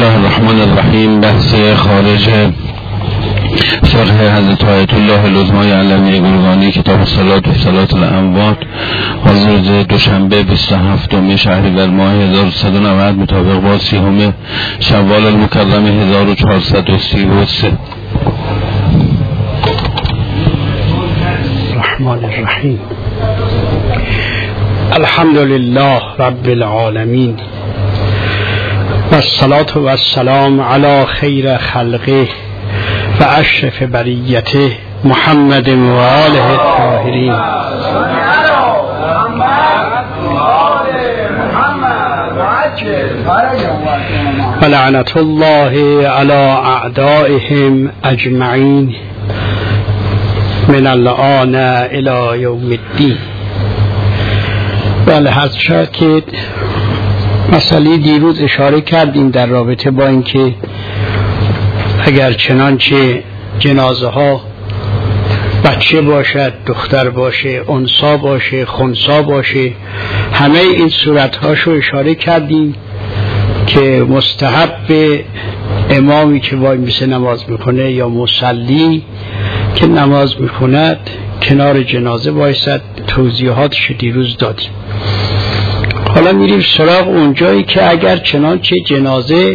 الله الرحمن الرحیم. بحث خارج شرح حضرت آیت الله العظمی علوی گلگانی کتاب الصلاة و صلاة الاموات از روز دوشنبه 27 شهریور ماه 1390 مطابق با 30 شوال المکرم 1433. الرحمن الرحیم. الحمد لله رب العالمین و الصلاة و السلام علی خیر خلقه و اشرف بریته محمد و آله الطاهرین. و لعنت الله علی اعدائهم اجمعین من الآن الی یوم الدین. بله، هست شد که مسئله دیروز اشاره کردیم در رابطه با اینکه اگر چنانچه جنازه ها بچه باشد، دختر باشه، انثى باشه، خنثی باشه، همه این صورتهاشو اشاره کردیم که مستحب امامی که وای میسه نماز میکنه یا مصلی که نماز میکند کنار جنازه بایستد. توضیحاتش دیروز دادیم. حالا میریم سراغ اونجایی که اگر چنانچه جنازه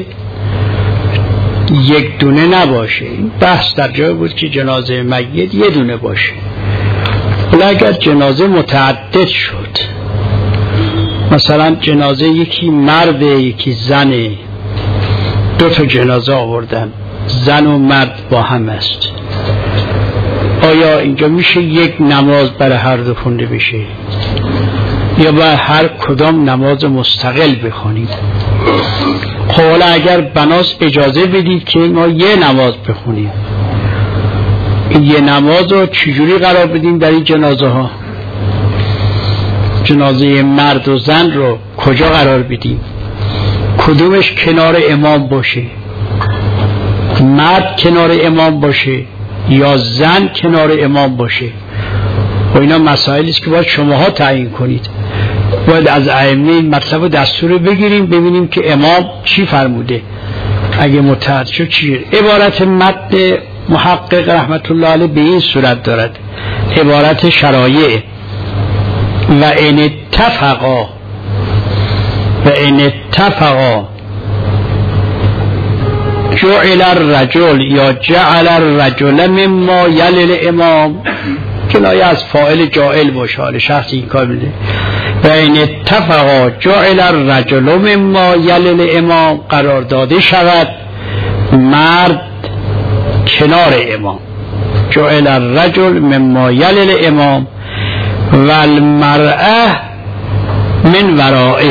یک دونه نباشه. این بحث در جای بود که جنازه میت یه دونه باشه. حالا اگر جنازه متعدد شد، مثلا جنازه یکی مرد یکی زنه، دو تا جنازه آوردن، زن و مرد با هم است، آیا اینجا میشه یک نماز برای هر دو خونده بشه یا باید هر کدام نماز مستقل بخونید؟ خب حالا اگر بناس اجازه بدید که ما یه نماز بخونیم، این یه نماز رو چجوری قرار بدیم در این جنازه ها؟ جنازه مرد و زن رو کجا قرار بدیم؟ کدومش کنار امام باشه؟ مرد کنار امام باشه یا زن کنار امام باشه؟ و اینا مسائلی است که باید شماها تعیین کنید. باید از ائمه این مطلب و دستور بگیریم، ببینیم که امام چی فرموده. اگه متحد شد چیه؟ عبارت متن محقق رحمت الله علیه به این صورت دارد، عبارت شرایع و ان اتفقا جعل الرجل یا جعل الرجل مما یلی الامام، کنایه از فاعل جاعل باشه، حال شخص این کار میده. و این اتفقا جعل الرجل مما یلی الامام قرار داده شود مرد کنار امام، جعل الرجل مما یلی الامام و المرأه من ورائه،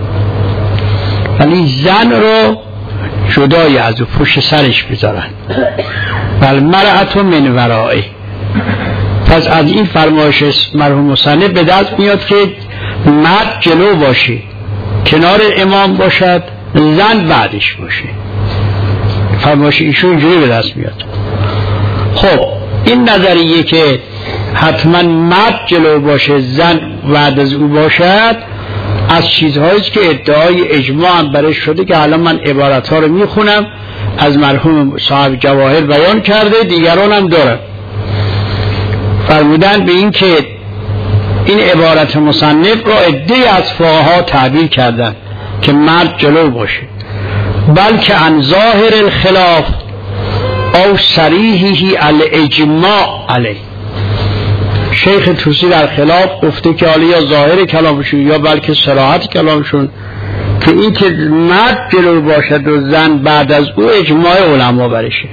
ولی زن رو جدای از او پشت سرش بذارن، و المرأه من ورائه. پس از این فرمایش مرحوم مصنف به دست میاد که مرد جلو باشه، کنار امام باشد، زن بعدش باشه. فرمایش ایشون اینجوری به دست میاد. خب این نظریه که حتما مرد جلو باشه، زن بعد از او باشد، از چیزهایی که ادعای اجماع هم برای شده که حالا من عبارتها رو میخونم، از مرحوم صاحب جواهر بیان کرده، دیگران هم دارن. فرمودن به این که این عبارت مصنف را عده‌ای از فقها تعبیر کردن که مرد جلو باشه، بلکه عن ظاهر الخلاف او صریحه الاجماع علیه. شیخ طوسی در خلاف گفته که حالا یا ظاهر کلامشون یا بلکه صراحت کلامشون که این که مرد جلو باشد و زن بعد از او اجماع علما برشه.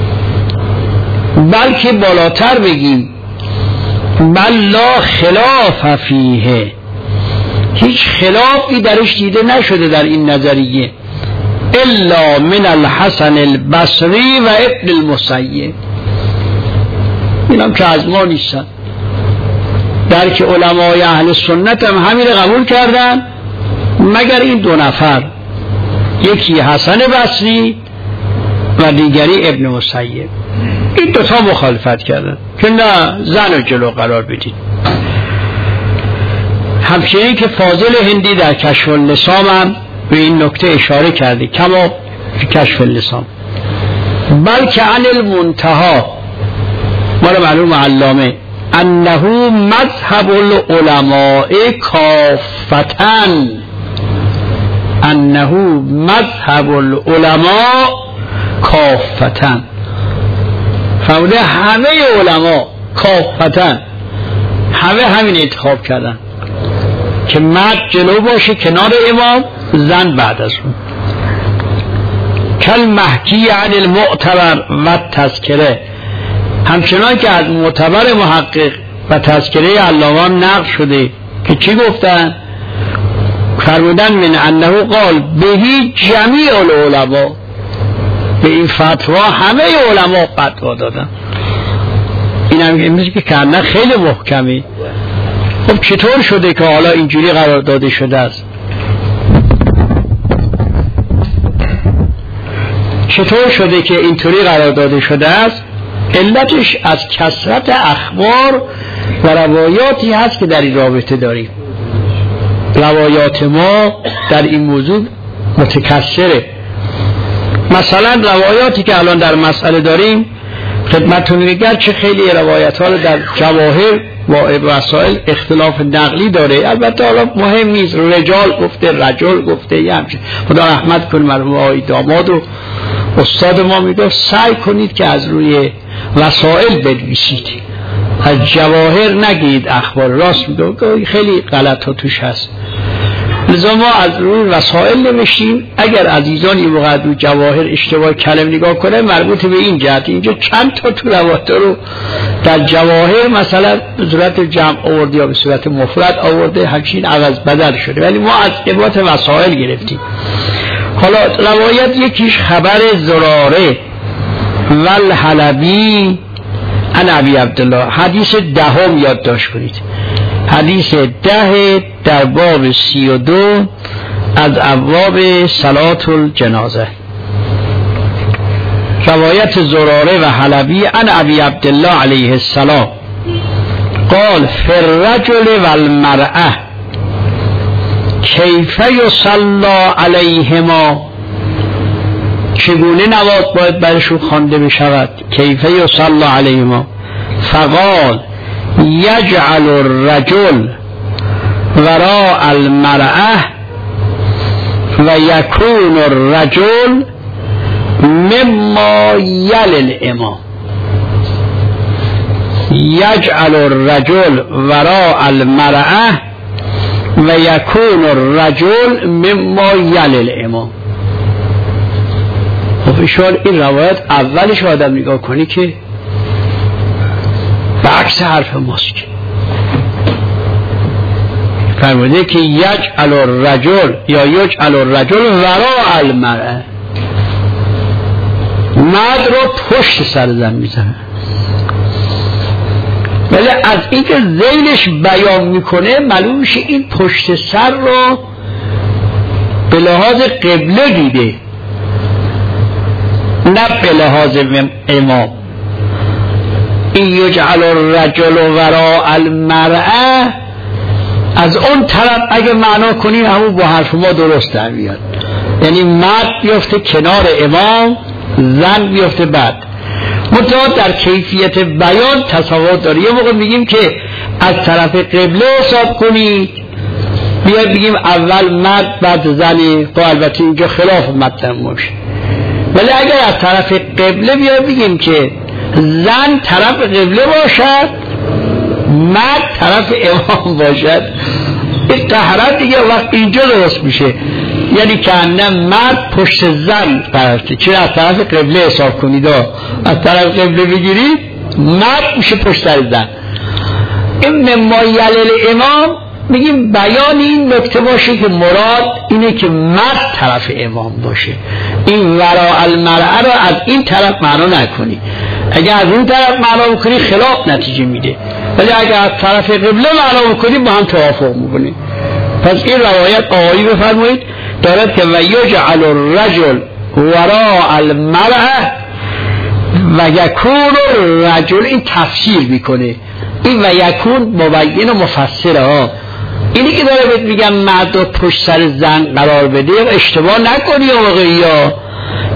بلکه بالاتر بگیم بل لا خلاف فیه، هیچ خلافی درش دیده نشده در این نظریه، الا من الحسن البصری و ابن المسیب. اینم که از ما نیستن، در که علمای اهل سنت هم همین قبول کردن مگر این دو نفر، یکی حسن بصری و دیگری ابن مسیب. این دوتا مخالفت کردن که نه، زن رو جلو قرار بدید. همچنین که فاضل هندی در کشف اللسام هم به این نکته اشاره کرده، کما کشف اللسان. بلکه عن المنتها ما رو معلوم علامه انه مذهب العلماء کافتن، انه مذهب العلماء کافتن، فرموده همه علما کافتن همه همین انتخاب کردن که مرد جلو باشه کنار امام، زن بعد از اون. کل محکی عن المعتبر و تذکره، همچنان که از معتبر محقق و تذکره علامه نقل شده که چی گفتن؟ فرمودن من انه قال بهی جمیع العلماء، به این فتوا همه علما فتوا دادن. این هم امروز که کنه خیلی محکمی. خب چطور شده که حالا اینجوری قرار داده شده است؟ چطور شده که اینطوری قرار داده شده است؟ علتش از کثرت اخبار و روایاتی هست که در این رابطه داریم. روایات ما در این موضوع متکثره. مثلا روایاتی که الان در مسئله داریم خدمتتون میگم، چه خیلی روایت ها رو در جواهر و وسائل اختلاف نقلی داره. البته حالا مهم نیست، رجال گفته، رجل گفته، یه همچه. خدا رحمت کنه مرحوم آقای داماد و استاد ما میگفت سعی کنید که از روی وسائل بنویسید، از جواهر نگید اخبار. راست میگه خیلی غلط ها توش هست. لذا ما از روی وسائل نوشتیم. اگر عزیزان این موقع رو جواهر اشتباه کلم نگاه کنه مربوط به این جهت، اینجا چند تا تو روایت رو در جواهر مثلا به صورت جمع آورده یا به صورت مفرد آورده، همچین عوض بدل شده، ولی ما از عبارت وسائل گرفتیم. حالا روایت یکیش خبر زراره والحلبی عن ابی عبدالله، حدیث دهم یادداشت کنید، حدیث 10 در باب 32 از ابواب صلات الجنازه. روایت زراره و حلبی عن ابی عبدالله علیه السلام قال فی الرجل والمرأة کیف یصلی علیهما، چگونه نماز باید برشون خوانده بشود؟ کیف یصلی علیهما، فقال یجعل الرجل وراء المرأة و یکون الرجل مما یلی الامام، یجعل الرجل وراء المرأة و یکون الرجل مما یلی الامام. خب شاید این روایت اولش آدم نگاه کنی که عکس حرف ماست، فرموده که یجعل الرجل یا یجعل الرجل وراء المرأة، مرد رو پشت سر زن میزنه. ولی از این که ذیلش بیان میکنه معلوم میشه این پشت سر رو به لحاظ قبله دیده، نه به لحاظ امام. این یجعل الرجل وراء المرأة از اون طرف اگه معنا کنیم همون با حرف ما درست در میاد، یعنی مرد بیفته کنار امام، زن بیفته بعد. منتها در کیفیت بیان تفاوت داره. یه موقع میگیم که از طرف قبله حساب کنید، بیاید بگیم اول مرد بعد زنی، خب البته اینجا خلاف مطلب باشه. ولی اگر از طرف قبله بیاید بگیم که زن طرف قبله باشد، مرد طرف امام باشد، این طهارت دیگه وقت اینجا درست میشه. یعنی که نه مرد پشت زن قرارته، چرا از طرف قبله حساب کنید، از طرف قبله بگیرید مرد میشه پشت زن. این مما یلی الامام میگیم بیان این نکته باشه که مراد اینه که مرد طرف امام باشه. این وراء المرأة رو از این طرف معنا نکنی، اگر از اون طرف معنا بکنی خلاف نتیجه میده، ولی اگر از طرف قبله معنا بکنی با هم توافق میکنی. پس این روایت آقایی بفرمایید دارد که و یجعل الرجل وراء المرأة و یکون الرجل، این تفسیر میکنه. این و یکون مبین و مفسره ها. اینی که داره بهت میگم مرد رو پشت سر زن قرار بده، اشتباه نکنی آقایی ها.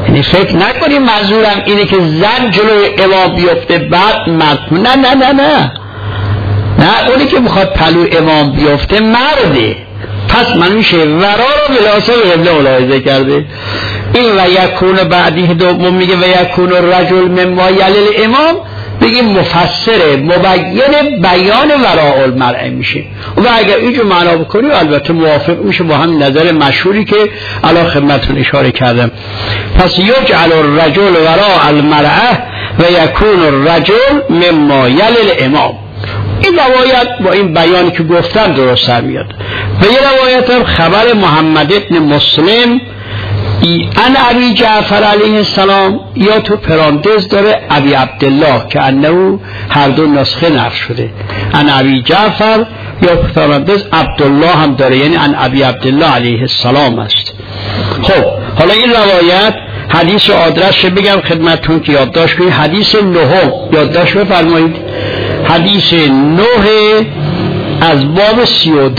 یعنی فکر نکنیم منظورم اینه که زن جلوی امام بیفته بعد مرد. نه نه نه نه نه، اونی که میخواد پلو امام بیفته مرده، پس من میشه ورا رو بلاسه به قبله ملاحظه کرده. این و یکون بعدی دوم میگه و یکون الرجل مما یلی الامام، بگیم مفسره مبین بیان وراء المرء میشه. و اگر اینجور معنا بکنیم البته موافق میشه با همین نظر مشهوری که الان خدمتتون اشاره کردم. پس یجعل الرجل وراء المرء و یکون الرجل مما یلی الامام. این روایت با این بیانی که گفتم درست میاد. و یه روایت هم خبر محمد ابن مسلم ان ابی جعفر علیه السلام، یا تو پرانتز داره ابی عبدالله که انه هر دو نسخه نقل شده، ان ابی جعفر، یا پرانتز عبدالله هم داره، یعنی ان ابی عبدالله علیه السلام است. خب حالا این روایت حدیث آدرسش بگم خدمتتون که یادداشت کنید. حدیث 9 یادداشت بفرمایید. حدیث 9 از باب 32.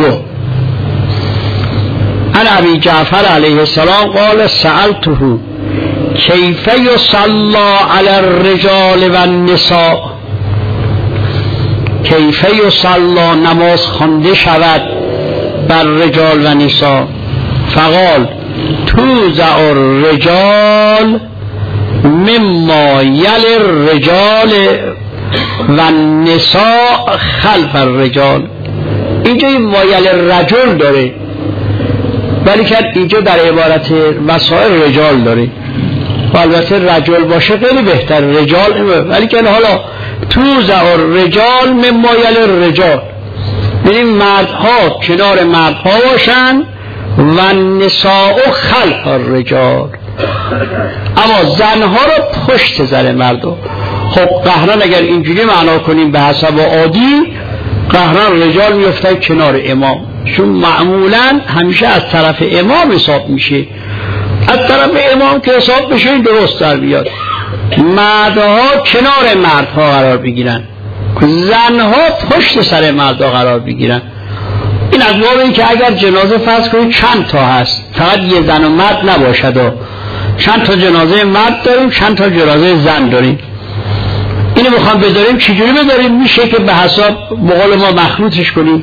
ان ابی جعفر علیه السلام قال سألته کیف یصلی علی الرجال و النساء، کیف یصلی نماز خوانده شود بر رجال و نساء، فقال توزع الرجال مما یلی الرجال و النساء خلف الرجال. اینجا این مایل الرجل داره، ولی که اینجا در عبارت وسائل رجال داره، و البته رجل باشه خیلی بهتر، رجال، ولی که حالا توزع الرجال مما یلی الرجال، یعنی مردها کنار مردها باشن و النساء خلف الرجال، اما زنها رو پشت زن مردها. خب قهرن اگر اینجوری معنا کنیم به حسب عادی، قهرن رجال میفتن کنار امام، چون معمولا همیشه از طرف امام حساب میشه، از طرف امام که حساب بشه این درست در بیاد، مردها کنار مردها قرار بگیرن، زنها پشت سر مردها قرار بگیرن. این از باب این که اگر جنازه فرض کنید چند تا هست، فقط یه زن و مرد نباشد، و چند تا جنازه مرد داریم چند تا جنازه زن داریم، اینو میخوام بداریم چجوری بداریم؟ میشه که به حساب بقول ما مخلوطش کنیم،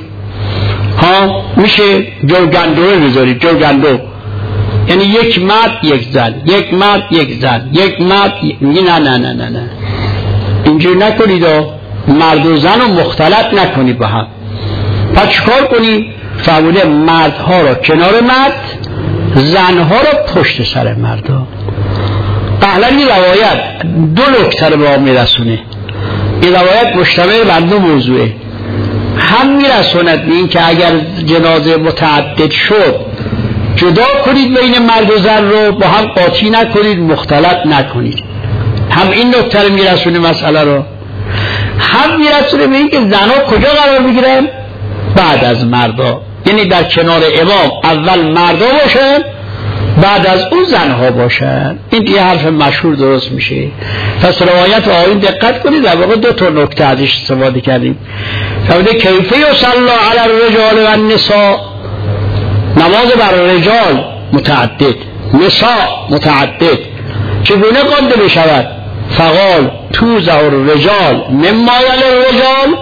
ها میشه جوگندوه بذارید، جوگندو، یعنی یک مرد یک زن، یک مرد یک زن، یک مرد میگه نه نه نه نه نه اینجوری نکنید، مرد و زن رو مختلط نکنید با هم. پس چیکار کنید؟ فرموده مردها رو کنار مرد، زنها رو پشت سر مردها. قبلا این روایت دو نکته رو به ما میرسونه. این روایت مشتمل بر دو موضوعه، هم میرسوند به این که اگر جنازه متعدد شد جدا کنید بین مرد و زن رو، با هم قاطی نکنید، مختلط نکنید، هم این نکته رو میرسونه مسئله رو، هم میرسونه به این که زنها کجا قرار بگیرن؟ بعد از مردا، یعنی در کنار امام اول مردا باشن بعد از اون زنها باشن. این دیگه حرف مشهور درست میشه. پس روایت آیین دقت کنید، در واقع دو تا نکته ازش استفاده کردیم. فرموده کیف یصلی علی الرجال و النساء، نماز بر رجال متعدد، نساء متعدد، چگونه خوانده بشود؟ فقال توزع الرجال مما یلی الرجال،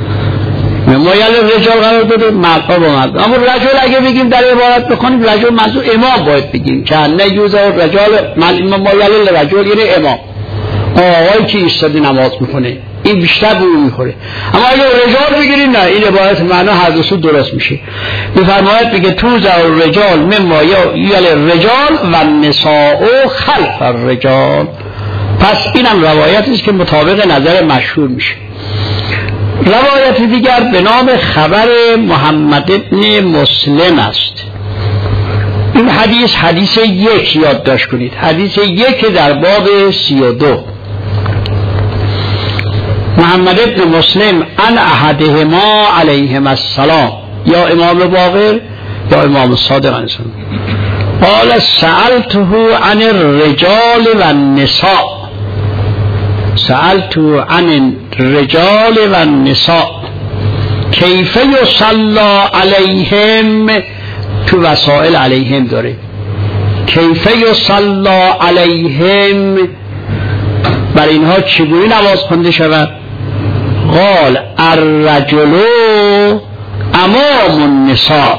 مما یلی الرجال قرار داده مردها با مرد. اما رجل اگه بگیم در عبارت بکنیم رجل منظور امام باید بگیم که نیوزع الرجال مما یلی الرجال، یعنی امام، آقایی که ایستاده نماز میکنه، این بیشتر به اون میخوره. اما اگه رجال بگیریم نه، این عبارت معنا هر دو سو درست میشه. بفرمایید بگه توزع الرجال مما یلی الرجال و النساء خلف الرجال. پس اینم روایتی است که مطابق نظر مشهور میشه. روایت دیگر به نام خبر محمد ابن مسلم است. این حدیث یک یادداشت کنید، حدیث یک در باب 32. محمد ابن مسلم ان احدهما علیهم السلام، یا امام باقر یا امام صادق علیه السلام، قال سألته عن الرجال و النساء، سألته عن الرجال و النساء کیف یصلی علیهم، تو وسائل علیهم داره، کیف یصلی علیهم، بر اینها چگونه نماز خوانده شود؟ قال الرجل امام النساء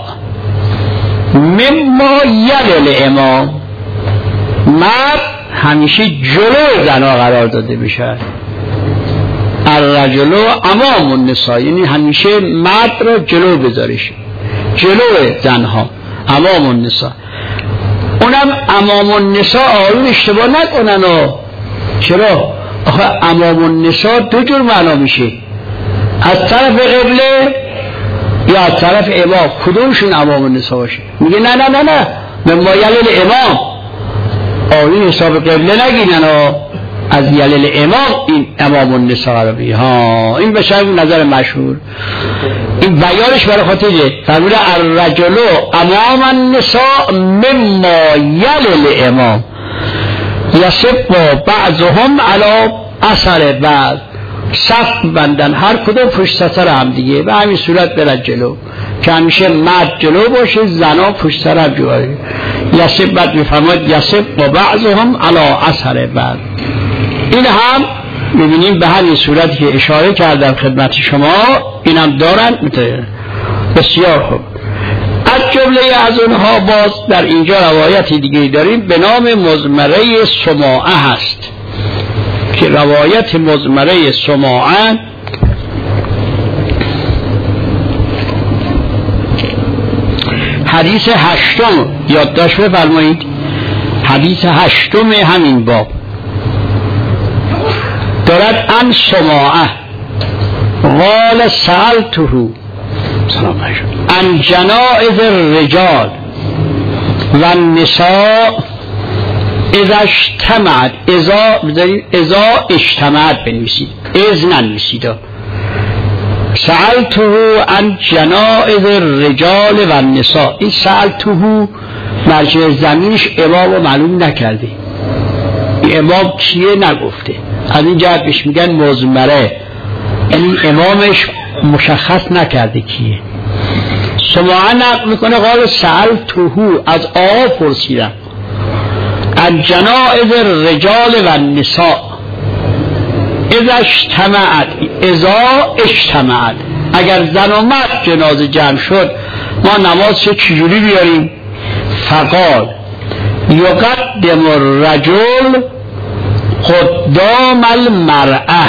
مما یلی الامام، مرد همیشه جلو زنها قرار داده بشه. الرجل امام النساء یعنی همیشه مرد را جلو بذاریش، جلو زنها، امام النساء. اونم امام النساء آیون اشتباه نکنن. چرا؟ آخه امام النساء دو جور معنا میشه، از طرف قبله یا از طرف امام. کدومشون امام النساء باشه؟ میگه نه نه نه نه، مما یلی الامام، آیون حساب قبله نگینن، از یلیل امام این امام النساء قرار بگیر. ها این بشه نظر مشهور. این بیانش برای خاطره فرموده الرجل امام النساء مما یلیل امام یسب بعضهم علی اثر بعض، صف بندن هر کدوم پشت سر هم دیگه، به همین صورت برد جلو که همیشه مرد جلو باشه، زنا پشت سر هم جواره. یسب بعد میفرماید یسب بعضهم علی اثر بعض. این هم میبینیم به همین صورتی که اشاره کردم خدمت شما، این هم دارن. بسیار خوب. از جمله از اونها باز در اینجا روایتی دیگه داریم به نام مزمره سماعه هست که روایت مزمره سماعه حدیث 8 یادداشت بفرمایید، حدیث 8 همین باب دارد ان سماعه قال سألته ان جنائز الرجال و النساء اذا اجتمعت، اذا اجتمعت بنویسید، از ننویسید. سألته ان جنائز الرجال و النساء، این سألته مرجع زمینش امام رو معلوم نکرده، این امام کیه نگفته، از این جهت بهش میگن مزمره، این امامش مشخص نکرده کیه. سماعه نقل میکنه قال سألته، از آقا پرسیدم، از جنائز الرجال و النساء اذا اجتمعت، اگر زن و مرد جنازه جمع شد ما نماز چجوری بیاریم؟ فقال یقدم الرجل قدام المرأة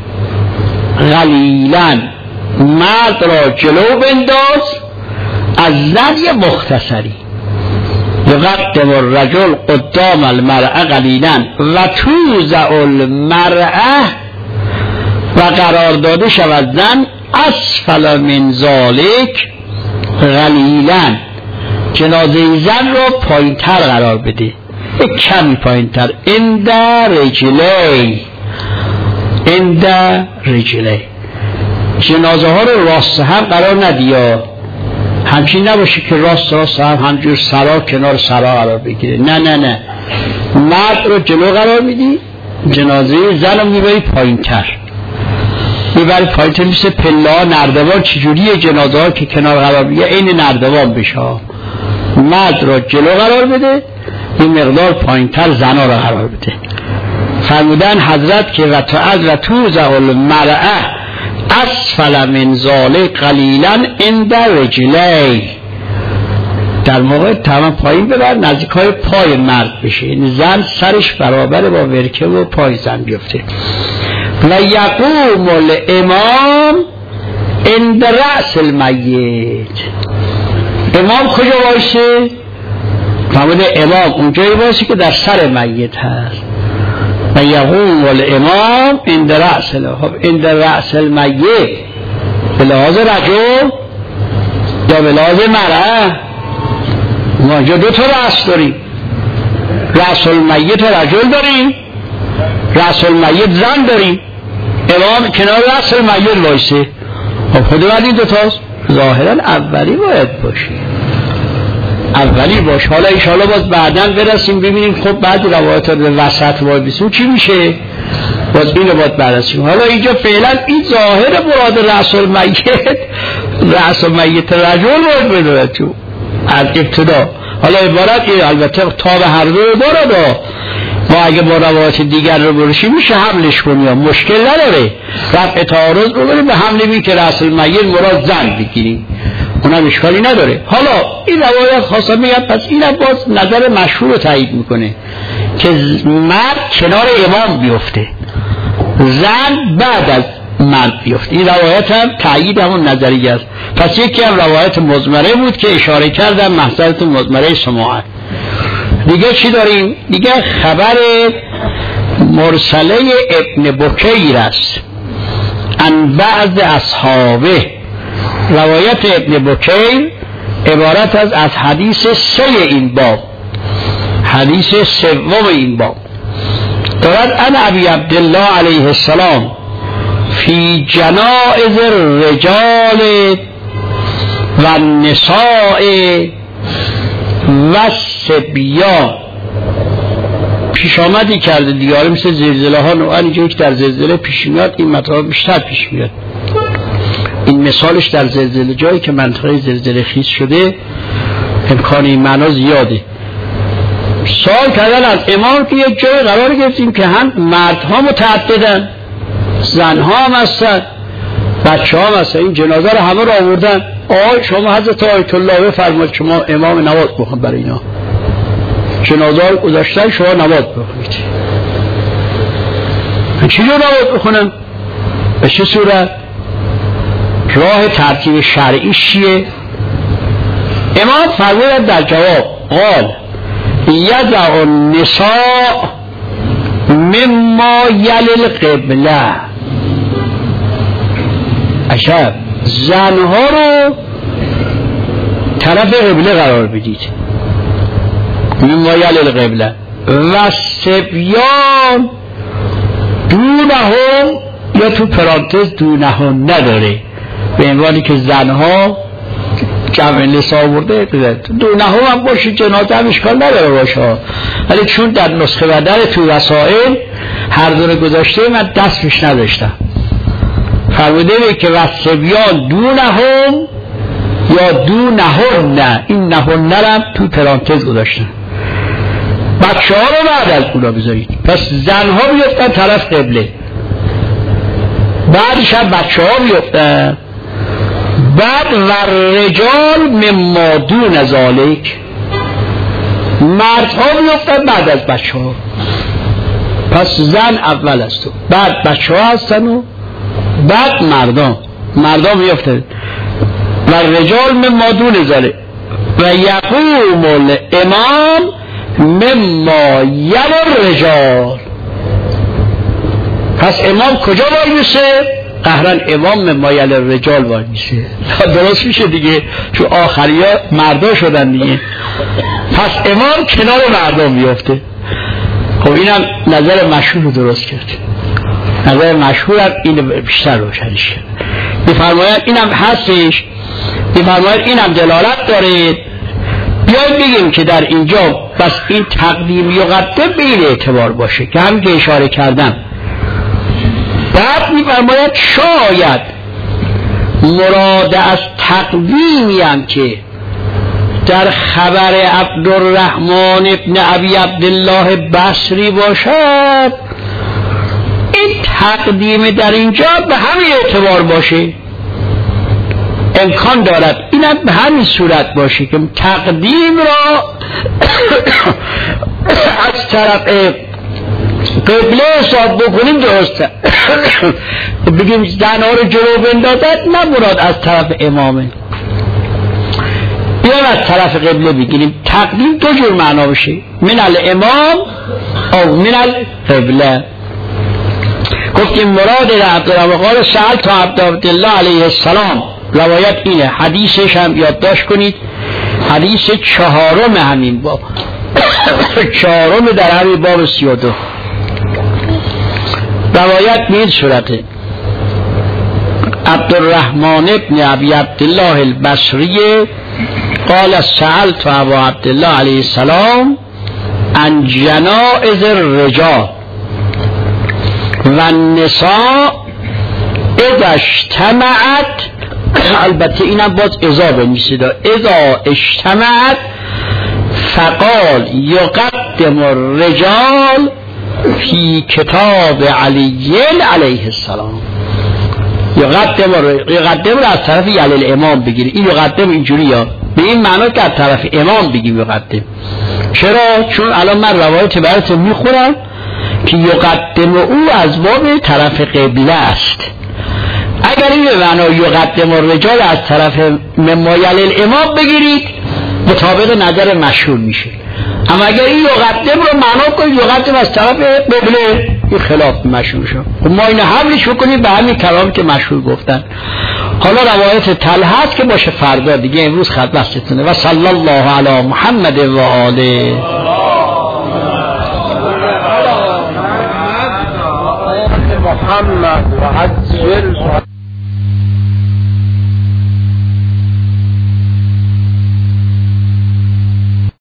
قلیلا، مرد را جلو بنداز از زن یه مختصری. یقدم الرجل قدام المرأة قلیلا و توزع المرأة، و قرار داده شود زن اسفل من ذالک قلیلا، جنازه زن را پایین تر قرار بده، کمی پایین تر. عند رجلی، جنازه ها رو راست هم قرار ندیا، همچین نباشه که راست هم همجور سرا کنار سرا قرار بگیره، نه نه نه، مرد رو جلو قرار میدی، جنازه زن رو میبری پایین تر، میبری پایین تر، مثل پله ها نردبان چجوریه جنازه ها که کنار قرار بگیره این نردبان بشه، مرد رو جلو قرار بده، این مقدار پایین تر زن رو قرار بده. فرمودن حضرت که و توزع المرأة اسفل من ذالک قلیلا عند رجلی، در موقع تمام پایین ببر نزدیکای پای مرد بشه، یعنی زن سرش برابر با ورکه و پای زن بیفته. و یقوم الامام عند رأس المیت، امام کجا باشه؟ فرموده امام اونجایی باشه که در سر میت هست. و یقوم الامام عند رأس، عند رأس المیت به لحاظ رجل یا به لحاظ مرأة؟ ما اینجا دو تا رأس داریم، رأس المیت رجل داریم، رأس المیت زن داریم، امام کنار رأس المیت وایسه. خود بعد این دو تاست، ظاهرا اولی باید باشه، اولی باشه. حالا انشاءالله باز بعداً برسیم ببینیم خب بعد روایت به وسط وای بسیم چی میشه، باز اینو باید برسیم. حالا اینجا فعلا این ظاهر مراد رأس المیت، رأس المیت رجل باید بدونه تو از ابتدا، حالا عبارت البته تاب هر دو داره ما اگه با روایت دیگر رو برشیم میشه حملش کنیم مشکل نداره رفع تعارض رو بریم به حمل بی که رأس المیت مراد زن بگیریم اونم اشکالی نداره. حالا این روایت خاصا میگم پس اینم باز نظر مشهور رو تایید میکنه که مرد کنار امام بیفته زن بعد از مرد بیفته. این روایت هم تایید همون نظریه است. پس یکی هم روایت مضمره بود که اشاره کردم محضرت مضمره سماعت. دیگه چی داریم؟ دیگه خبر مرسله ابن بکیر است عن بعض اصحابه. روایت ابن بکیر عبارت از حدیث 3 این باب، حدیث 3 این باب دارد ان ابی عبدالله علیه السلام فی جنائز الرجال و النساء و الصبیان پیش آمدی کرده دیگه مثل زلزله ها نوعا اینجایی که در زلزله پیش میاد این مطلب بیشتر پیش میاد. این مثالش در زلزله جایی که منطقه زلزله خیز شده امکان این معنا زیاده. سوال کردن از امام که یک جای قرار گرفتیم که هم مردها متعددن زنها هم هستن بچه ها هم هستن این جنازه رو همه رو آوردن شما حضرت آیت الله بفرمایید شما امام نماز بخون برای اینا جنازه رو گذاشتن شما نماز بخونید. من چی رو نماز بخونم؟ به چه صورت؟ راه ترتیب شرعی چیه؟ امام فرمود در جواب قال یدع النساء مما یلی القبله. عجب زنها رو طرف قبله قرار بدید مما یلی القبله و صبیان دونهم یا تو پرانتز دونهم نداره به عنوانی که زنها جمع نساء برده دونهم هم باشه جنازه هم اشکال نداره باشه ولی چون در نسخه بدر تو وسائل هر دونه گذاشته من دستش نداشتم فرموده که وصبیان دونهم یا دونهن نه این نهن هم تو پرانتز گذاشتن بچه ها رو بعد از اونا بذارید پس زنها بیفتن طرف قبله بعدش هم بچه ها بیفتن بعد و رجال مما دون ذالک مردها بیفتن بعد از بچه ها پس زن اول است تو بعد بچه ها هستن و بعد مردان بیفتن و رجال مما دون ذالک و یقوم الامام مما یل الرجال پس امام کجا وای میشه؟ قهرن امام مما یل الرجال وای میشه درست میشه دیگه چون آخری ها مردا شدن دیگه پس امام کنار مردم بیفته. خب اینم نظر مشهور رو درست کرد نظر مشهور هم این بیشتر روشنش کرد بفرماید اینم هستش بفرماید اینم دلالت داره بیاید بگیم که در اینجا بس این تقدیم یقدم به این اعتبار باشه که هم که اشاره کردم بعد میفرماید شاید مراد از تقدیمی هم که در خبر عبدالرحمن ابن ابی عبدالله بصری باشد این تقدیم در اینجا به همین اعتبار باشه امکان دارد اینم به همین صورت باشه که تقدیم را از طرف قبله حساب بکنیم درسته بگیم زنها رو جلو بندازد نه مراد از طرف امامه یا از طرف قبله بگیریم تقدیم دو جور معنا بشه من الامام او من القبله. گفتیم مراد عبدالرحمن قال سألت تا عبدالله علیه السلام روایت اینه حدیثش هم یادداشت کنید حدیث 4 همین باب 4 در همین باب 32 روایت به این صورته عبدالرحمن ابن ابی عبدالله البصری قال سألت ابا عبدالله علیه السلام عن جنائز الرجال و النساء اذا اجتمعت البته اینم باز اذا بنویسید اذا اجتمعت فقال یقدم الرجال فی کتاب علی علیه السلام. یقدم رو از طرف علی الامام بگیری. این یقدم اینجوری ها به این معنا که از طرف امام بگیم یقدم. چرا؟ چون الان من روایت براتون میخورم که یقدم او از باب طرف قبله است. اگر این به معنا یقدم الرجال از طرف مما یلی الامام بگیرید مطابق نظر مشهور میشه. اما اگر این یقدم رو معنا کنید یقدم از طرف قبله، این خلاف مشهور شد. ما این حملش بکنید به همین کلام که مشهور گفتن. حالا روایت طلحه است که باشه فردا دیگه، امروز خدمتتونه. و صلی الله علی محمد و آله. محمد و عجل